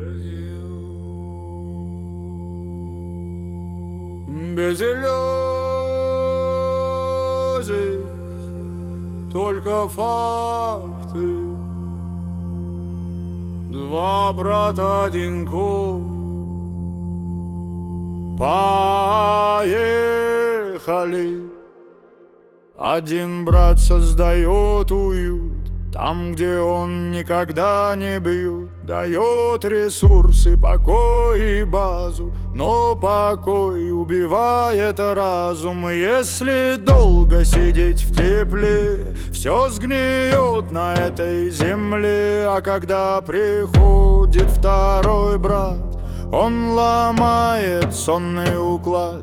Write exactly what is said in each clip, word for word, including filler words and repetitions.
Без иллюзий, только факты. Два брата, один куб. Поехали. Один брат создает уют там, где он никогда не бьют. Дает ресурсы, покой и базу, но покой убивает разум. Если долго сидеть в тепле, все сгниет на этой земле. А когда приходит второй брат, он ломает сонный уклад.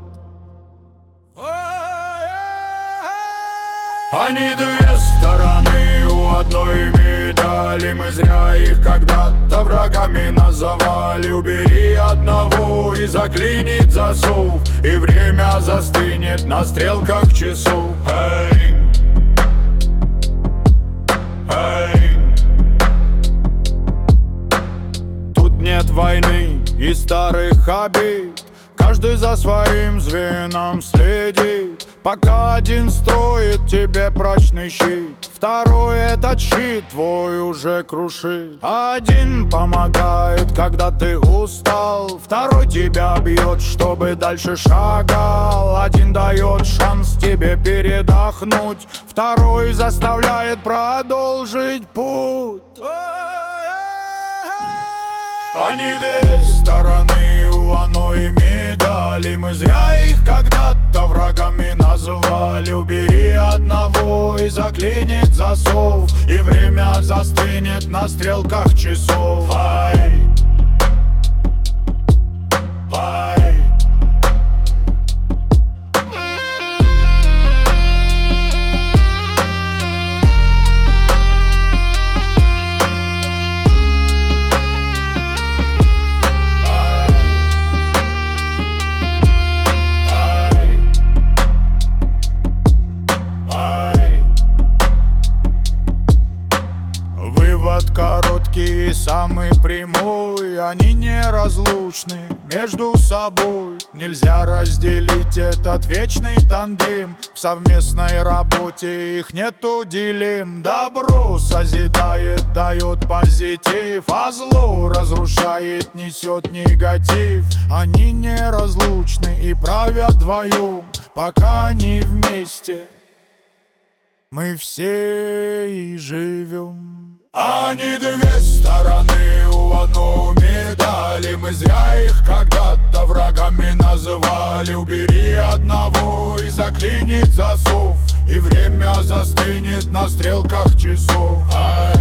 Они две стороны у одной медали. Мы зря их когда-то врагами называли. Убери одного и заклинит засов, и время застынет на стрелках часов. Эй, эй. Тут нет войны и старых обид, каждый за своим звеном следит. Пока один строит тебе прочный щит, второй этот щит твой уже крушит. Один помогает, когда ты устал, второй тебя бьет, чтобы дальше шагал. Один дает шанс тебе передохнуть, второй заставляет продолжить путь. Они две стороны у одной медали. Мы зря их когда-то врагами назвали. Убери одного и заклинит засов, и время застынет на стрелках часов. Ай, ай. Короткий и самый прямой, они неразлучны между собой. Нельзя разделить этот вечный тандем, в совместной работе их нету дилемм. Добро созидает, дает позитив, а зло разрушает, несет негатив. Они неразлучны и правят вдвоем, пока они вместе мы все и живем. Они две стороны у одной медали. Мы зря их когда-то врагами называли. Убери одного и заклинит засов, и время застынет на стрелках часов. Ай.